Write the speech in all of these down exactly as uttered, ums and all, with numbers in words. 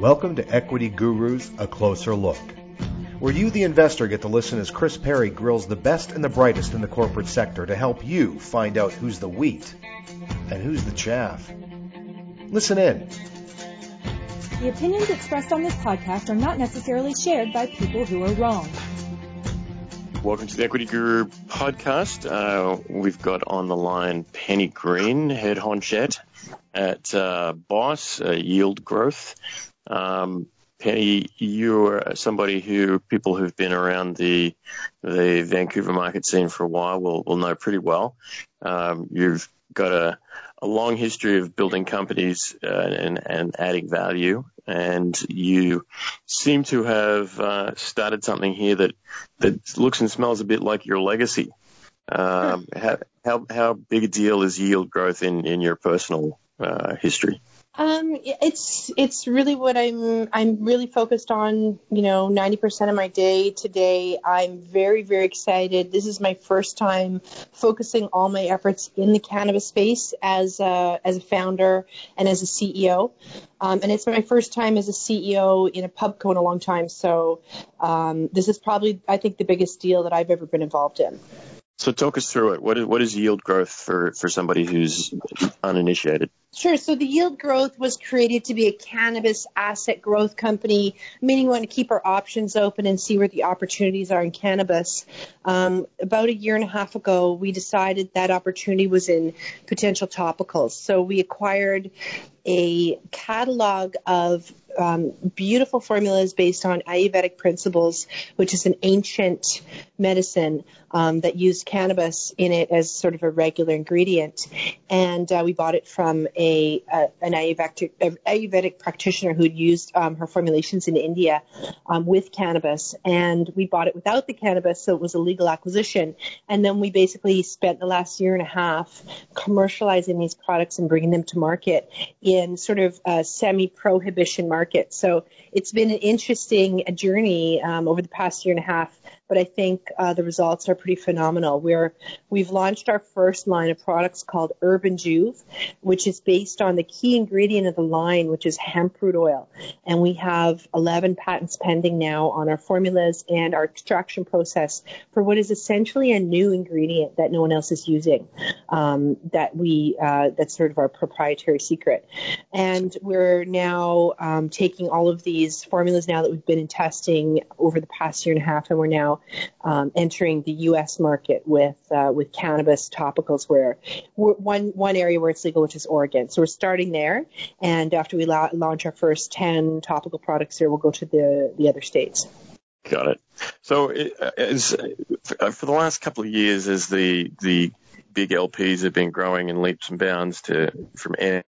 Welcome to Equity Gurus, A Closer Look, where you, the investor, get to listen as Chris Perry grills the best and the brightest in the corporate sector to help you find out who's the wheat and who's the chaff. Listen in. The opinions expressed on this podcast are not necessarily shared by people who are wrong. Welcome to the Equity Guru podcast. Uh, we've got on the line Penny Green, head honchette at uh, Boss uh, Yield Growth. Um, Penny, you're somebody who people who've been around the the Vancouver market scene for a while will, will know pretty well. Um, you've got a, a long history of building companies uh, and, and adding value, and you seem to have uh, started something here that, that looks and smells a bit like your legacy. Um, how, how how big a deal is yield growth in, in your personal uh, history? Um, it's it's really what I'm I'm really focused on. You know, ninety percent of my day today. I'm very very excited. This is my first time focusing all my efforts in the cannabis space as a, as a founder and as a C E O. Um, and it's my first time as a C E O in a pubco in a long time. So um, this is probably, I think, the biggest deal that I've ever been involved in. So talk us through it. What is, what is yield growth for, for somebody who's uninitiated? Sure. So the Yield Growth was created to be a cannabis asset growth company, meaning we want to keep our options open and see where the opportunities are in cannabis. Um, about a year and a half ago, we decided that opportunity was in potential topicals. So we acquired a catalog of um, beautiful formulas based on Ayurvedic principles, which is an ancient medicine um, that used cannabis in it as sort of a regular ingredient. And uh, we bought it from a, a an Ayurvedic, Ayurvedic practitioner who'd used um, her formulations in India um, with cannabis. And we bought it without the cannabis, so it was a legal acquisition. And then we basically spent the last year and a half commercializing these products and bringing them to market in sort of a semi-prohibition market. So it's been an interesting journey um, over the past year and a half, but I think uh, the results are pretty phenomenal. We're, we've launched our first line of products called Urban Juve, which is based on the key ingredient of the line, which is hemp root oil. And we have eleven patents pending now on our formulas and our extraction process for what is essentially a new ingredient that no one else is using, um, that we, uh, that's sort of our proprietary secret. And we're now um, taking all of these formulas now that we've been in testing over the past year and a half, and we're now um, entering the U S market with uh, with cannabis topicals, where we're one one area where it's legal, which is Oregon. So we're starting there, and after we la- launch our first ten topical products here, we'll go to the the other states. Got it. So as, for the last couple of years, as the the big L Ps have been growing in leaps and bounds to from air,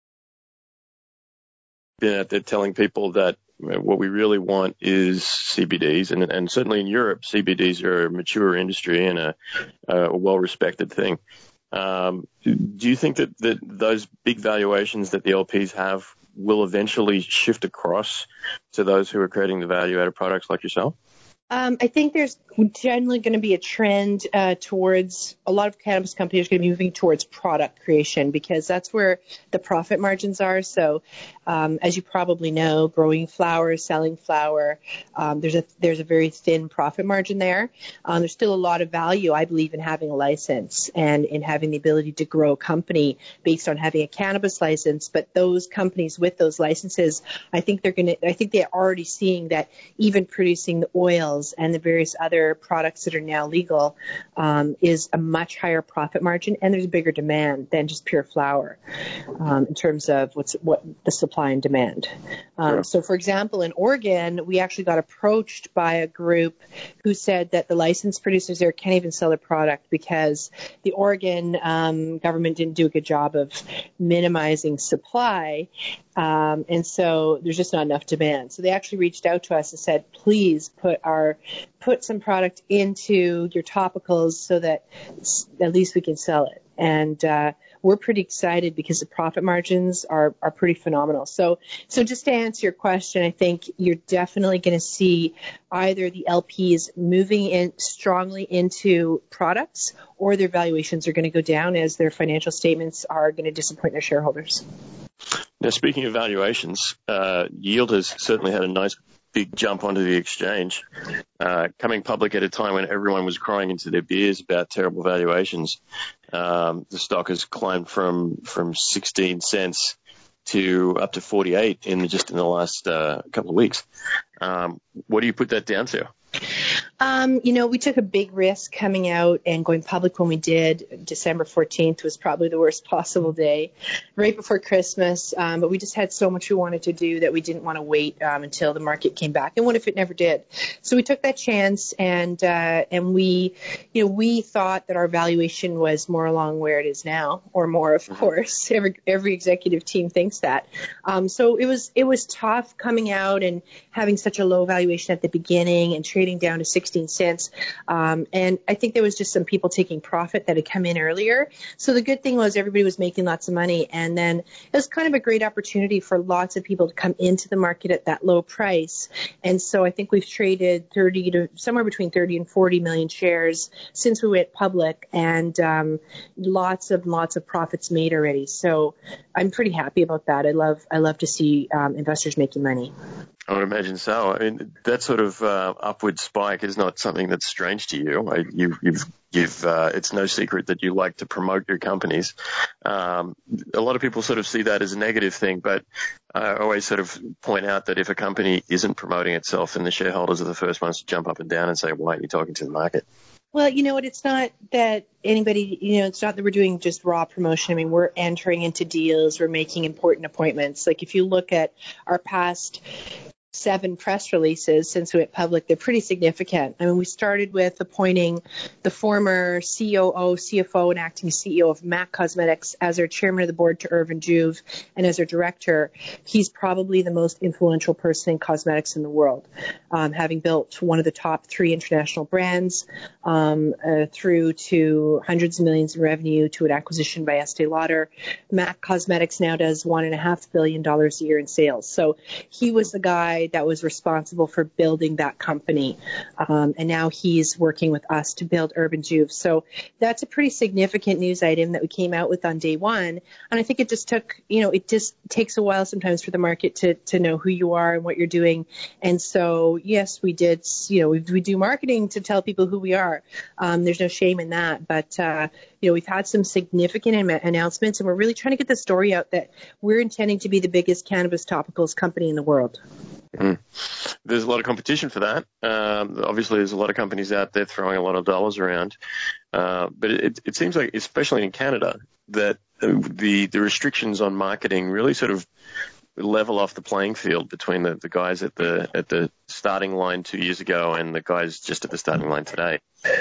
been out there telling people that what we really want is C B Ds, and, and certainly in Europe, C B Ds are a mature industry and a, a well-respected thing. Um, do you think that, that those big valuations that the L Ps have will eventually shift across to those who are creating the value-added products like yourself? Um, I think there's generally going to be a trend uh, towards a lot of cannabis companies are going to be moving towards product creation, because that's where the profit margins are. So, um, as you probably know, growing flower, selling flower, um, there's a there's a very thin profit margin there. Um, there's still a lot of value, I believe, in having a license and in having the ability to grow a company based on having a cannabis license. But those companies with those licenses, I think they're going to. I think they're already seeing that even producing the oils and the various other products that are now legal um, is a much higher profit margin, and there's a bigger demand than just pure flower um, in terms of what's what the supply and demand. Um, sure. So, for example, in Oregon, we actually got approached by a group who said that the licensed producers there can't even sell their product because the Oregon um, government didn't do a good job of minimizing supply. Um, and so there's just not enough demand. So they actually reached out to us and said, please put our put some product into your topicals so that at least we can sell it. And uh, we're pretty excited because the profit margins are, are pretty phenomenal. So, so just to answer your question, I think you're definitely going to see either the L Ps moving in strongly into products, or their valuations are going to go down as their financial statements are going to disappoint their shareholders. Now, speaking of valuations, uh, yield has certainly had a nice big jump onto the exchange, uh, coming public at a time when everyone was crying into their beers about terrible valuations. Um, the stock has climbed from, from sixteen cents to up to forty-eight in just in the last uh, couple of weeks. Um, what do you put that down to? Um, you know, we took a big risk coming out and going public when we did. December fourteenth was probably the worst possible day, right before Christmas. Um, but we just had so much we wanted to do that we didn't want to wait um, until the market came back. And what if it never did? So we took that chance, and uh, and we, you know, we thought that our valuation was more along where it is now, or more, of course. Every every executive team thinks that. Um, so it was it was tough coming out and having such a low valuation at the beginning and trading down to sixteen cents. Um, and I think there was just some people taking profit that had come in earlier. So the good thing was everybody was making lots of money. And then it was kind of a great opportunity for lots of people to come into the market at that low price. And so I think we've traded thirty to somewhere between thirty and forty million shares since we went public, and um, lots of lots of profits made already. So I'm pretty happy about that. I love I love to see um, investors making money. I would imagine so. I mean, that sort of uh, upward spike is not something that's strange to you. I, you you've, you've, uh, it's no secret that you like to promote your companies. Um, a lot of people sort of see that as a negative thing, but I always sort of point out that if a company isn't promoting itself, then the shareholders are the first ones to jump up and down and say, why aren't you talking to the market? Well, you know what? It's not that anybody, you know, it's not that we're doing just raw promotion. I mean, we're entering into deals. We're making important appointments. Like if you look at our past seven press releases since we went public, they're pretty significant. I mean, we started with appointing the former C O O, C F O, and acting C E O of MAC Cosmetics as our chairman of the board to Irvin Juve, and as our director. He's probably the most influential person in cosmetics in the world, um, having built one of the top three international brands um, uh, through to hundreds of millions in revenue to an acquisition by Estee Lauder. MAC Cosmetics now does one and a half billion dollars a year in sales. So he was the guy that was responsible for building that company. Um, and now he's working with us to build Urban Juve. So that's a pretty significant news item that we came out with on day one. And I think it just took, you know, it just takes a while sometimes for the market to, to know who you are and what you're doing. And so, yes, we did, you know, we, we do marketing to tell people who we are. Um, there's no shame in that. But, uh, you know, we've had some significant am- announcements, and we're really trying to get the story out that we're intending to be the biggest cannabis topicals company in the world. Mm. There's a lot of competition for that. Um, obviously, there's a lot of companies out there throwing a lot of dollars around. Uh, but it, it seems like, especially in Canada, that the, the restrictions on marketing really sort of level off the playing field between the, the guys at the at the starting line two years ago and the guys just at the starting line today.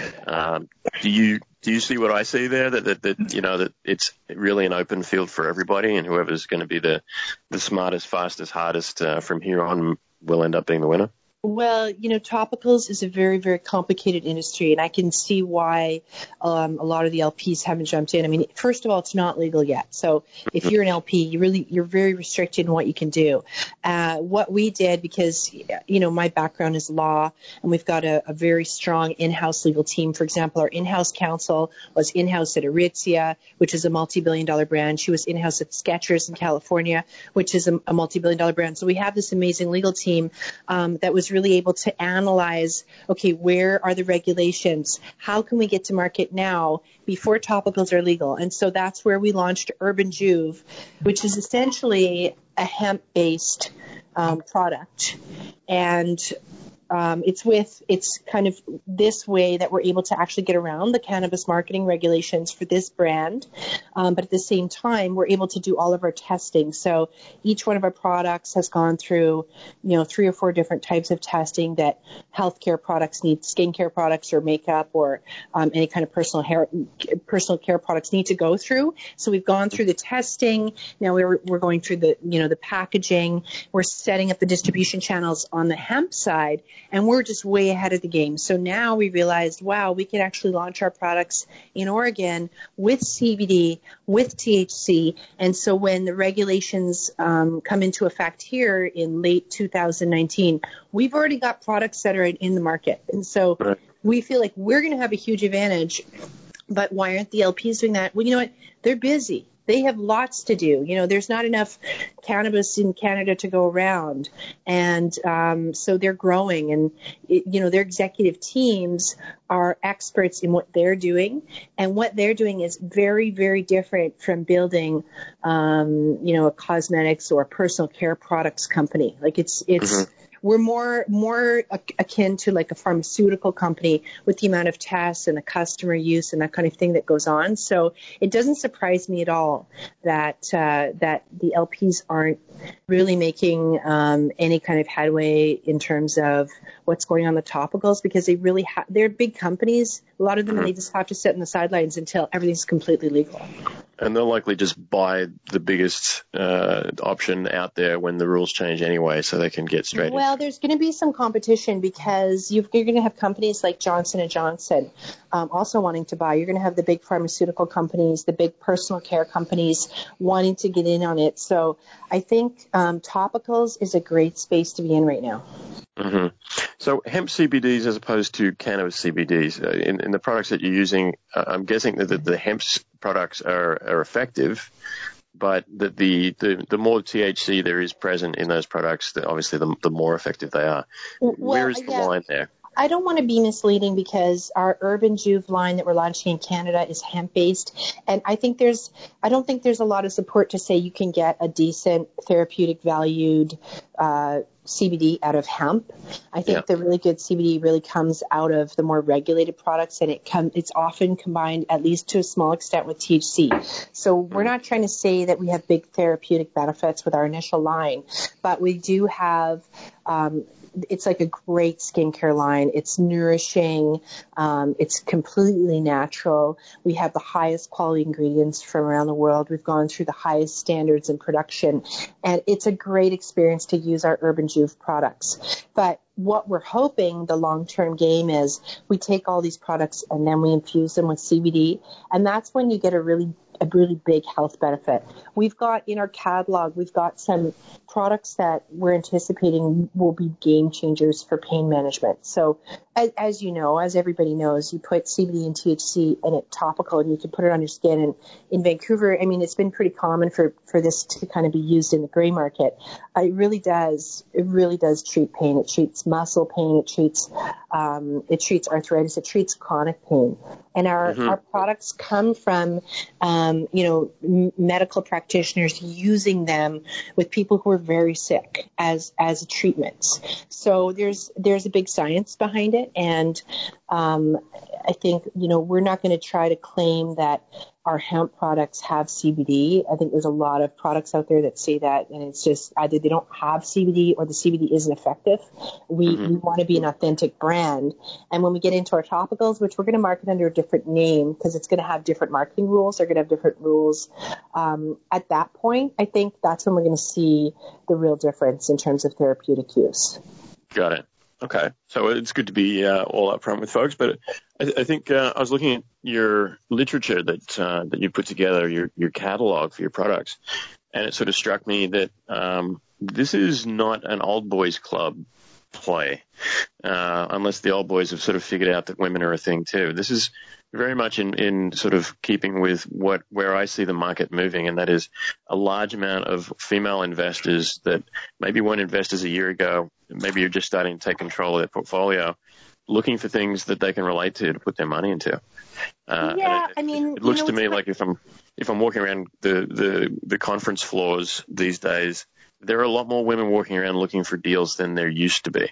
Um, do you do you see what I see there? That, that that you know that it's really an open field for everybody, and whoever's going to be the the smartest, fastest, hardest uh, from here on will end up being the winner. Well, you know, topicals is a very, very complicated industry, and I can see why um, a lot of the L Ps haven't jumped in. I mean, first of all, it's not legal yet. So if you're an L P, you really, you're very restricted in what you can do. Uh, what we did, because, you know, my background is law, and we've got a, a very strong in-house legal team. For example, our in-house counsel was in-house at Aritzia, which is a multi-billion dollar brand. She was in-house at Skechers in California, which is a, a multi-billion dollar brand. So we have this amazing legal team um, that was really able to analyze, okay, where are the regulations? How can we get to market now before topicals are legal? And so that's where we launched Urban Juve, which is essentially a hemp-based um, product. And Um, it's with, it's kind of this way that we're able to actually get around the cannabis marketing regulations for this brand. Um, but at the same time, we're able to do all of our testing. So each one of our products has gone through, you know, three or four different types of testing that healthcare products need, skincare products or makeup or um, any kind of personal hair, personal care products need to go through. So we've gone through the testing. Now we're, we're going through the, you know, the packaging. We're setting up the distribution channels on the hemp side. And we're just way ahead of the game. So now we realized, wow, we could actually launch our products in Oregon with C B D, with T H C. And so when the regulations um, come into effect here in late two thousand nineteen, we've already got products that are in the market. And so right. we feel like we're going to have a huge advantage. But why aren't the L Ps doing that? Well, you know what? They're busy. they have lots to do. You know, there's not enough cannabis in Canada to go around. And um, so they're growing. And, it, you know, their executive teams are experts in what they're doing. And what they're doing is very, very different from building, um, you know, a cosmetics or a personal care products company. Like it's, it's, mm-hmm. We're more more akin to like a pharmaceutical company with the amount of tests and the customer use and that kind of thing that goes on. So it doesn't surprise me at all that uh, that the L Ps aren't really making um, any kind of headway in terms of what's going on the topicals, because they really ha- they're big companies, a lot of them, mm-hmm. and they just have to sit on the sidelines until everything's completely legal. And they'll likely just buy the biggest uh, option out there when the rules change anyway, so they can get straight well, in. There's going to be some competition because you've, you're going to have companies like Johnson and Johnson um, also wanting to buy. You're going to have the big pharmaceutical companies, the big personal care companies wanting to get in on it. So I think um, topicals is a great space to be in right now. Mm-hmm. So hemp C B Ds as opposed to cannabis C B Ds, uh, in, in the products that you're using, uh, I'm guessing that the, the hemp products are, are effective, but that the, the, the more T H C there is present in those products, the, obviously the, the more effective they are. Well, Where is the yeah. line there? I don't want to be misleading because our Urban Juve line that we're launching in Canada is hemp-based. And I think there's, I don't think there's a lot of support to say you can get a decent therapeutic valued uh, C B D out of hemp. I think yeah. the really good C B D really comes out of the more regulated products, and it com- it's often combined, at least to a small extent, with T H C. So we're not trying to say that we have big therapeutic benefits with our initial line, but we do have um, it's like a great skincare line. It's nourishing. Um, it's completely natural. We have the highest quality ingredients from around the world. We've gone through the highest standards in production, and it's a great experience to use our Urban Juve products. But what we're hoping the long-term game is we take all these products and then we infuse them with C B D, and that's when you get a really a really big health benefit. We've got in our catalog, we've got some products that we're anticipating will be game changers for pain management. So as, as you know, as everybody knows, you put C B D and T H C in it topical and you can put it on your skin. And in Vancouver, I mean, it's been pretty common for, for this to kind of be used in the gray market. Uh, it really does, it really does treat pain. It treats muscle pain. It treats, um, it treats arthritis. It treats chronic pain. And our, mm-hmm. our products come from, um, you know, m- medical practitioners using them with people who are very sick as, as treatments. So there's, there's a big science behind it. And, um, I think, you know, we're not going to try to claim that our hemp products have C B D. I think there's a lot of products out there that say that, and it's just either they don't have C B D or the C B D isn't effective. We, mm-hmm. we want to be an authentic brand. And when we get into our topicals, which we're going to market under a different name because it's going to have different marketing rules, they're going to have different rules. Um, at that point, I think that's when we're going to see the real difference in terms of therapeutic use. Got it. Okay, so it's good to be uh, all upfront with folks, but I, I think uh, I was looking at your literature that uh, that you put together, your your catalog for your products, and it sort of struck me that um, this is not an old boys club play, uh, unless the old boys have sort of figured out that women are a thing too. This is very much in, in sort of keeping with what where I see the market moving, and that is a large amount of female investors that maybe weren't investors a year ago. Maybe you're just starting to take control of their portfolio, looking for things that they can relate to to put their money into. Uh, yeah, it, I mean, it looks you know, to me like if I'm if I'm walking around the, the, the conference floors these days, there are a lot more women walking around looking for deals than there used to be.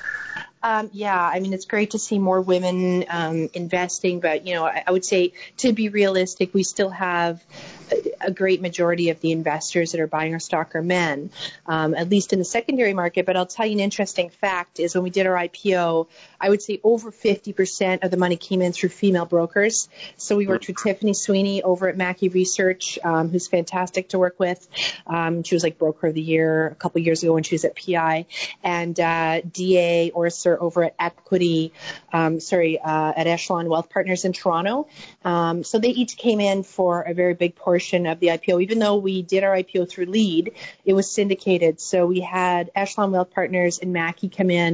Um, yeah, I mean, it's great to see more women um, investing, but, you know, I, I would say to be realistic, we still have a, a great majority of the investors that are buying our stock are men, um, at least in the secondary market. But I'll tell you an interesting fact is when we did our I P O, I would say over fifty percent of the money came in through female brokers. So we worked with Tiffany Sweeney over at Mackey Research, um, who's fantastic to work with. Um, she was like broker of the year a couple years ago when she was at P I, and uh, D A Orser over at Equity, um, sorry, uh, at Echelon Wealth Partners in Toronto. Um, so they each came in for a very big portion of the I P O. Even though we did our I P O through Lead, it was syndicated. So we had Echelon Wealth Partners and Mackey come in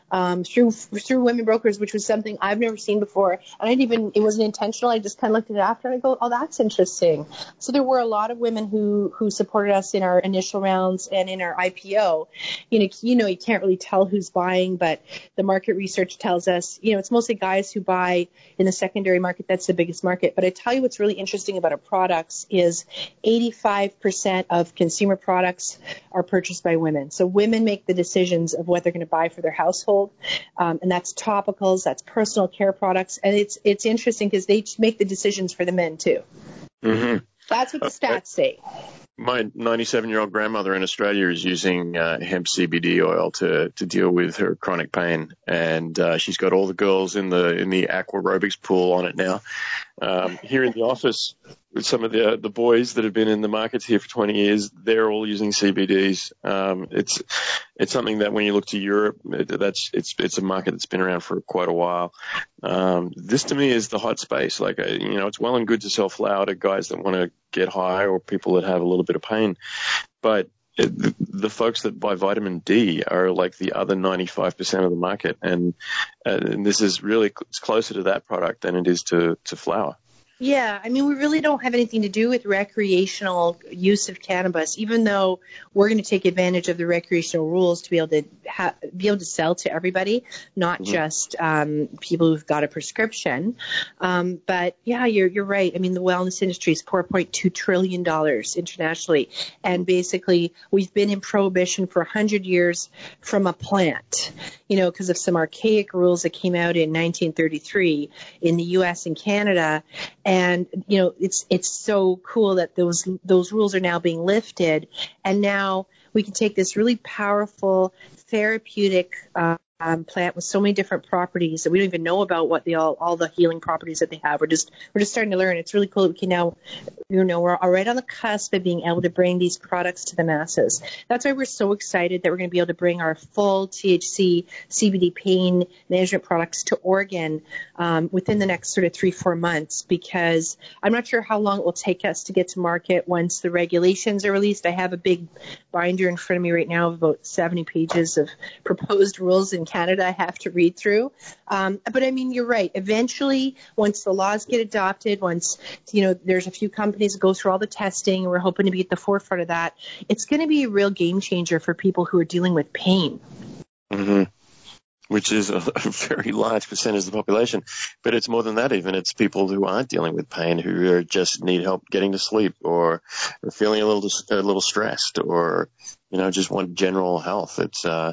um, through through women brokers, which was something I've never seen before. And I didn't even, it wasn't intentional. I just kind of looked at it after and I go, oh, that's interesting. So there were a lot of women who, who supported us in our initial rounds and in our I P O. You know, you know, you can't really tell who's buying, but the market research tells us, you know, it's mostly guys who buy in the secondary market. That's the biggest market. But I tell you what's really interesting about our products is eighty-five percent of consumer products are purchased by women. So women make the decisions of what they're going to buy for their household. Um, and that's topicals, that's personal care products. And it's it's interesting because they make the decisions for the men too. Mm-hmm. That's what the stats say. My ninety-seven-year-old grandmother in Australia is using uh, hemp C B D oil to, to deal with her chronic pain, and uh, she's got all the girls in the in the aqua aerobics pool on it now. Um, here in the office, with some of the the boys that have been in the markets here for twenty years, they're all using C B Ds. Um, it's it's something that when you look to Europe, it, that's it's it's a market that's been around for quite a while. Um, this to me is the hot space. Like, a, you know, it's well and good to sell flour to guys that want to get high or people that have a little bit of pain, but it, the, the folks that buy vitamin D are like the other ninety-five percent of the market, and, uh, and this is really it's closer to that product than it is to, to flour. Yeah, I mean, we really don't have anything to do with recreational use of cannabis, even though we're going to take advantage of the recreational rules to be able to ha- be able to sell to everybody, not mm-hmm. just um, people who've got a prescription. Um, but yeah, you're you're right. I mean, the wellness industry is four point two trillion dollars internationally, and basically we've been in prohibition for one hundred years from a plant, you know, because of some archaic rules that came out in nineteen thirty-three in the U S and Canada. And, you know, it's it's so cool that those those rules are now being lifted. And now we can take this really powerful therapeutic uh, um, plant with so many different properties that we don't even know about what the all, all the healing properties that they have. We're just we're just starting to learn. It's really cool that we can now, you know, we're right on the cusp of being able to bring these products to the masses. That's why we're so excited that we're going to be able to bring our full T H C C B D pain management products to Oregon um, within the next sort of three, four months, because I'm not sure how long it will take us to get to market once the regulations are released. I have a big binder in front of me right now of about seventy pages of proposed rules in Canada I have to read through. Um, but I mean, you're right. Eventually, once the laws get adopted, once, you know, there's a few companies that go through all the testing, and we're hoping to be at the forefront of that, it's going to be a real game changer for people who are dealing with pain. Mm-hmm. Which is a, a very large percentage of the population. But it's more than that even. It's people who aren't dealing with pain, who are just need help getting to sleep, or, or feeling a little a little stressed, or, you know, just want general health. It's uh,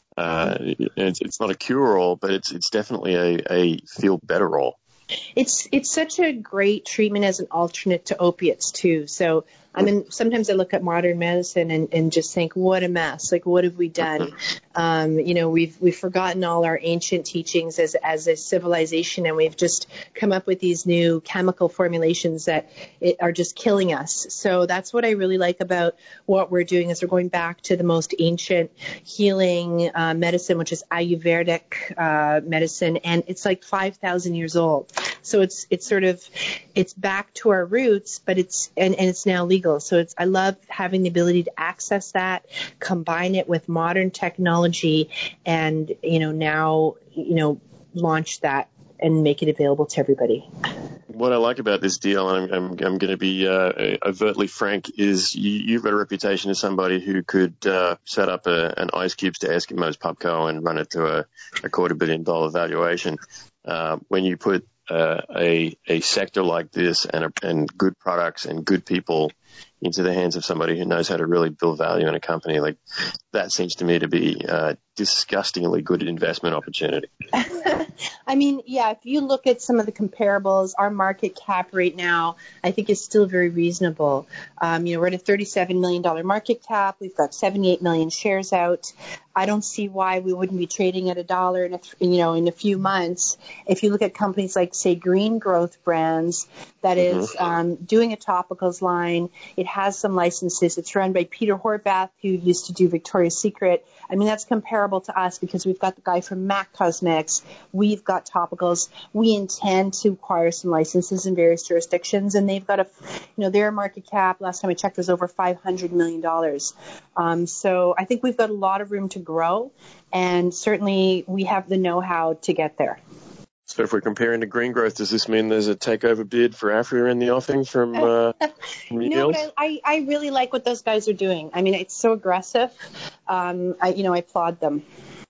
uh, it's, it's not a cure-all, but it's it's definitely a, a feel-better-all. It's it's such a great treatment as an alternate to opiates too. So I mean, sometimes I look at modern medicine and, and just think, what a mess! Like, what have we done? Um, you know, we've we've forgotten all our ancient teachings as as a civilization, and we've just come up with these new chemical formulations that it, are just killing us. So that's what I really like about what we're doing, is we're going back to the most ancient healing uh, medicine, which is Ayurvedic uh, medicine, and it's like five thousand years old. So it's it's sort of it's back to our roots, but it's and, and it's now legal. So it's I love having the ability to access that, combine it with modern technology, and you know now you know launch that and make it available to everybody. What I like about this deal, and I'm, I'm, I'm going to be uh, overtly frank, is you, you've got a reputation as somebody who could uh, set up a, an Ice Cubes to Eskimos Pubco and run it to a, a quarter billion dollar valuation. Uh, when you put uh, a a sector like this and a, and good products and good people into the hands of somebody who knows how to really build value in a company, like that seems to me to be a disgustingly good investment opportunity. I mean, yeah, if you look at some of the comparables, our market cap right now, I think is still very reasonable. Um, you know, we're at a thirty-seven million dollars market cap. We've got seventy-eight million shares out. I don't see why we wouldn't be trading at a dollar in a, you know, in a few months. If you look at companies like, say, Green Growth Brands, that mm-hmm. is um, doing a topicals line. It has some licenses. It's run by Peter Horvath, who used to do Victoria's Secret. I mean, that's comparable to us because we've got the guy from MAC Cosmetics. We've got topicals. We intend to acquire some licenses in various jurisdictions, and they've got a, you know, their market cap, last time I checked, was over five hundred million dollars. Um, so I think we've got a lot of room to grow. And certainly we have the know-how to get there. So if we're comparing to Green Growth, does this mean there's a takeover bid for Aphria in the offing from, uh, from No, but I, I really like what those guys are doing. I mean, it's so aggressive. Um, I, you know, I applaud them.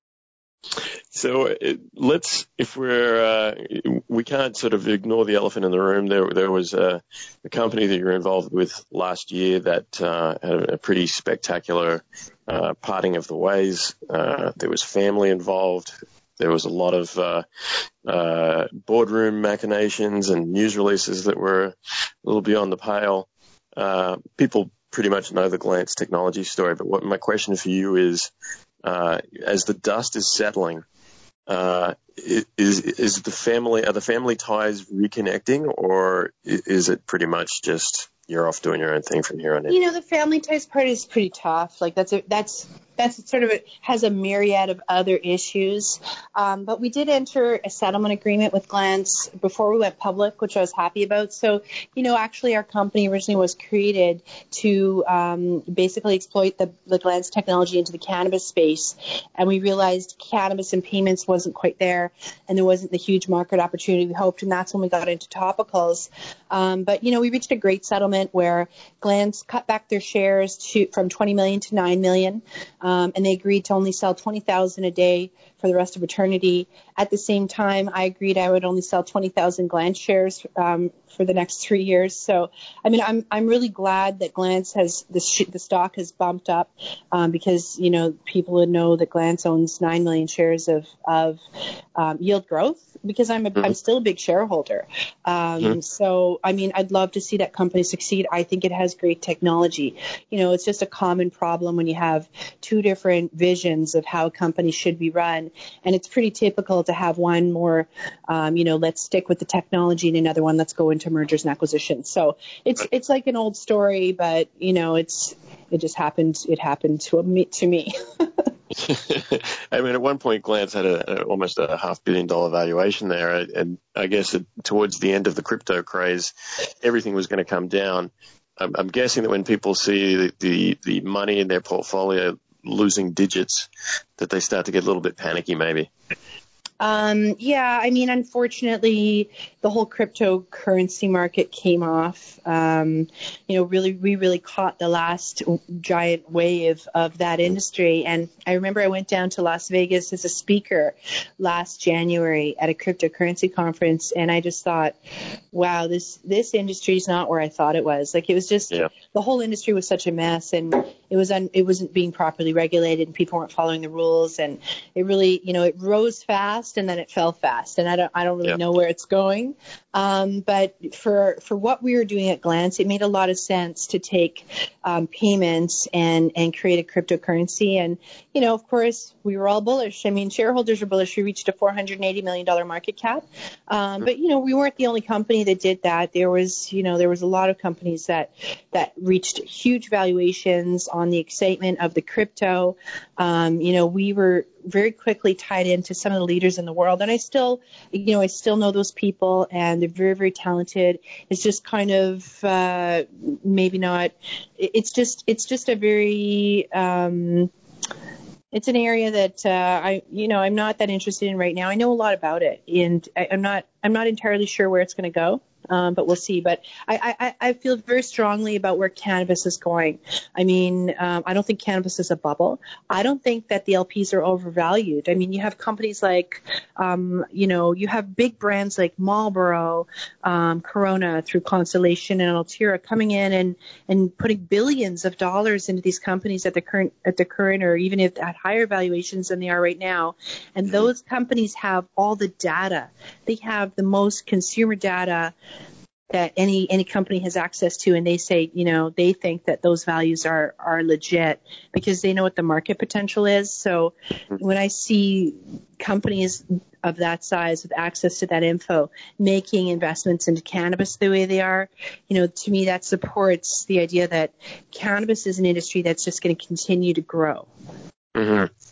So it, let's, if we're, uh, we can't sort of ignore the elephant in the room. There, there was a, a company that you were involved with last year that uh, had a pretty spectacular uh, parting of the ways. Uh, there was family involved. There was a lot of uh, uh, boardroom machinations and news releases that were a little beyond the pale. Uh, people pretty much know the Glance Technology story, but what my question for you is, uh, as the dust is settling, uh, is is the family are the family ties reconnecting, or is it pretty much just you're off doing your own thing from here on in? You know, the family ties part is pretty tough. Like that's a, that's that's sort of a, has a myriad of other issues. Um, but we did enter a settlement agreement with Glance before we went public, which I was happy about. So, you know, actually our company originally was created to um, basically exploit the, the Glance technology into the cannabis space. And we realized cannabis and payments wasn't quite there, and there wasn't the huge market opportunity we hoped. And that's when we got into topicals. Um, but, you know, we reached a great settlement where Glance cut back their shares to from twenty million to nine million. Um, and they agreed to only sell twenty thousand a day for the rest of eternity. At the same time, I agreed I would only sell twenty thousand Glance shares um, for the next three years. So, I mean, I'm I'm really glad that Glance has the sh- the stock has bumped up um, because you know people would know that Glance owns nine million shares of of um, Yield Growth, because I'm a, mm-hmm. I'm still a big shareholder. Um, mm-hmm. So, I mean, I'd love to see that company succeed. I think it has great technology. You know, it's just a common problem when you have two different visions of how companies should be run. And it's pretty typical to have one more, um, you know, let's stick with the technology, and another one, let's go into mergers and acquisitions. So it's it's like an old story, but, you know, it's it just happened. It happened to me. To me. I mean, at one point, Glance had a, a, almost a half billion dollar valuation there. And I guess it, towards the end of the crypto craze, everything was going to come down. I'm, I'm guessing that when people see the, the, the money in their portfolio losing digits, that they start to get a little bit panicky, maybe. Um, yeah, I mean, unfortunately, the whole cryptocurrency market came off. Um, you know, really, we really caught the last giant wave of that industry. And I remember I went down to Las Vegas as a speaker last January at a cryptocurrency conference, and I just thought, wow, this this industry is not where I thought it was. Like, it was just yeah. the whole industry was such a mess, and it was un, it wasn't being properly regulated, and people weren't following the rules, and it really, you know, it rose fast. And then it fell fast, and I don't, I don't really yep. know where it's going. Um, but for for what we were doing at Glance, it made a lot of sense to take um, payments and and create a cryptocurrency. And you know, of course, we were all bullish. I mean, shareholders were bullish. We reached a four hundred eighty million dollars market cap. Um, but you know, we weren't the only company that did that. There was, you know, there was a lot of companies that that reached huge valuations on the excitement of the crypto. Um, you know, we were very quickly tied into some of the leaders in the world. And I still, you know, I still know those people, and they're very, very talented. It's just kind of, uh, maybe not, it's just, it's just a very, um, it's an area that, uh, I, you know, I'm not that interested in right now. I know a lot about it, and I, I'm not, I'm not entirely sure where it's going to go. Um, but we'll see. But I, I, I feel very strongly about where cannabis is going. I mean, um, I don't think cannabis is a bubble. I don't think that the L Ps are overvalued. I mean, you have companies like, um, you know, you have big brands like Marlboro, um, Corona through Constellation and Altira coming in and, and putting billions of dollars into these companies at the current, at the current, or even if at higher valuations than they are right now. And those companies have all the data. They have the most consumer data that any any company has access to, and they say, you know, they think that those values are are legit because they know what the market potential is. So when I see companies of that size with access to that info making investments into cannabis the way they are, you know, to me that supports the idea that cannabis is an industry that's just going to continue to grow. Mm-hmm.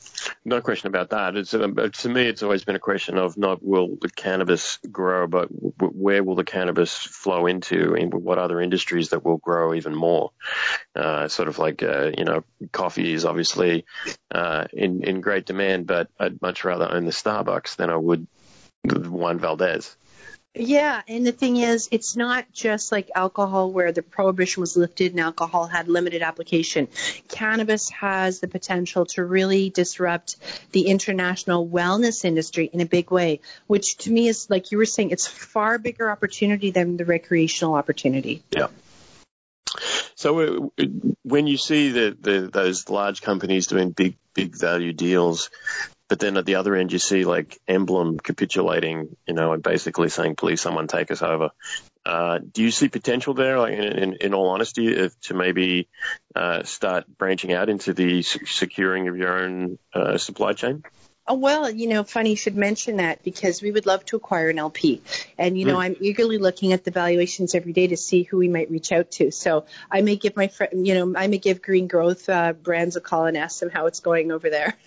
no question about that. It's um, to me, it's always been a question of not will the cannabis grow, but w- where will the cannabis flow into, and what other industries that will grow even more. Uh, sort of like uh, you know, coffee is obviously uh, in in great demand, but I'd much rather own the Starbucks than I would the Juan Valdez. Yeah, and the thing is, it's not just like alcohol where the prohibition was lifted and alcohol had limited application. Cannabis has the potential to really disrupt the international wellness industry in a big way, which to me is, like you were saying, it's far bigger opportunity than the recreational opportunity. Yeah. So uh, when you see the, the, those large companies doing big, big value deals, but then at the other end, you see like Emblem capitulating, you know, and basically saying, please, someone take us over. Uh, do you see potential there, like in, in, in all honesty, if, to maybe uh, start branching out into the securing of your own uh, supply chain? Oh, well, you know, funny you should mention that, because we would love to acquire an L P. And, you know, mm. I'm eagerly looking at the valuations every day to see who we might reach out to. So I may give my friend, you know, I may give Green Growth uh, Brands a call and ask them how it's going over there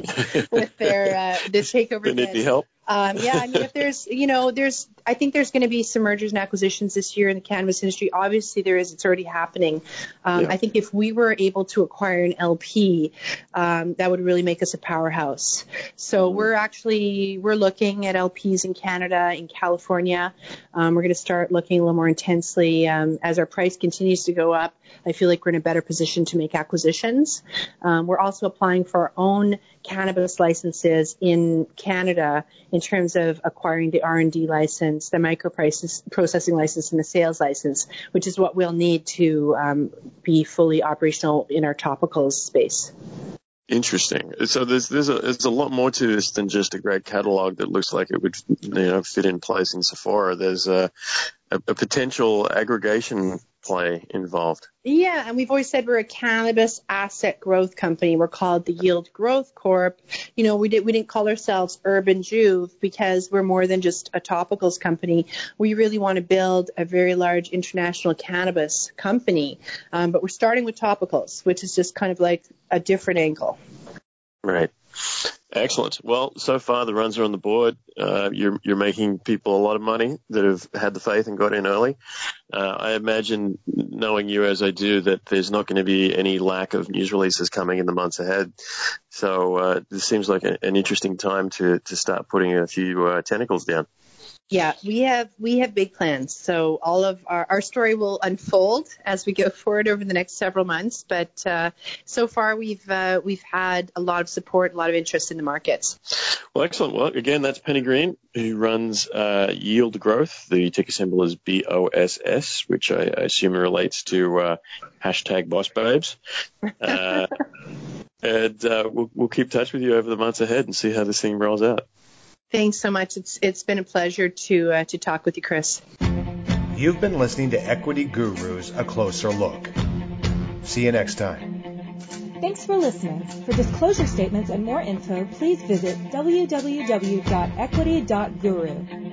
with their uh, the takeover. They need any help? Um, yeah, I mean, if there's, you know, there's, I think there's going to be some mergers and acquisitions this year in the cannabis industry. Obviously, there is. It's already happening. Um, yeah. I think if we were able to acquire an L P, um, that would really make us a powerhouse. So mm-hmm. we're actually, we're looking at L Ps in Canada, in California. Um, we're going to start looking a little more intensely um, as our price continues to go up. I feel like we're in a better position to make acquisitions. Um, we're also applying for our own cannabis licenses in Canada in terms of acquiring the R and D license, the micro processing license, and the sales license, which is what we'll need to um, be fully operational in our topicals space. Interesting. So there's there's a there's a lot more to this than just a great catalog that looks like it would, you know, fit in place in Sephora. There's a a, a potential aggregation play involved. Yeah, and we've always said we're a cannabis asset growth company. We're called the Yield Growth Corp. You know, we did we didn't call ourselves Urban Juve because we're more than just a topicals company. We really want to build a very large international cannabis company, um, but we're starting with topicals, which is just kind of like a different angle. Right. Excellent. Well, so far the runs are on the board. Uh, you're you're making people a lot of money that have had the faith and got in early. Uh, I imagine, knowing you as I do, that there's not going to be any lack of news releases coming in the months ahead. So uh, this seems like a, an interesting time to to start putting a few uh, tentacles down. Yeah, we have we have big plans. So all of our, our story will unfold as we go forward over the next several months. But uh, so far we've uh, we've had a lot of support, a lot of interest in the markets. Well, excellent. Well, again, that's Penny Green, who runs uh, Yield Growth. The ticker symbol is B O S S, which I, I assume relates to uh, hashtag Boss Babes. Uh, and uh, we'll, we'll keep touch with you over the months ahead and see how this thing rolls out. Thanks so much. It's it's been a pleasure to uh, to talk with you, Chris. You've been listening to Equity Gurus, A Closer Look. See you next time. Thanks for listening. For disclosure statements and more info, please visit w w w dot equity dot guru.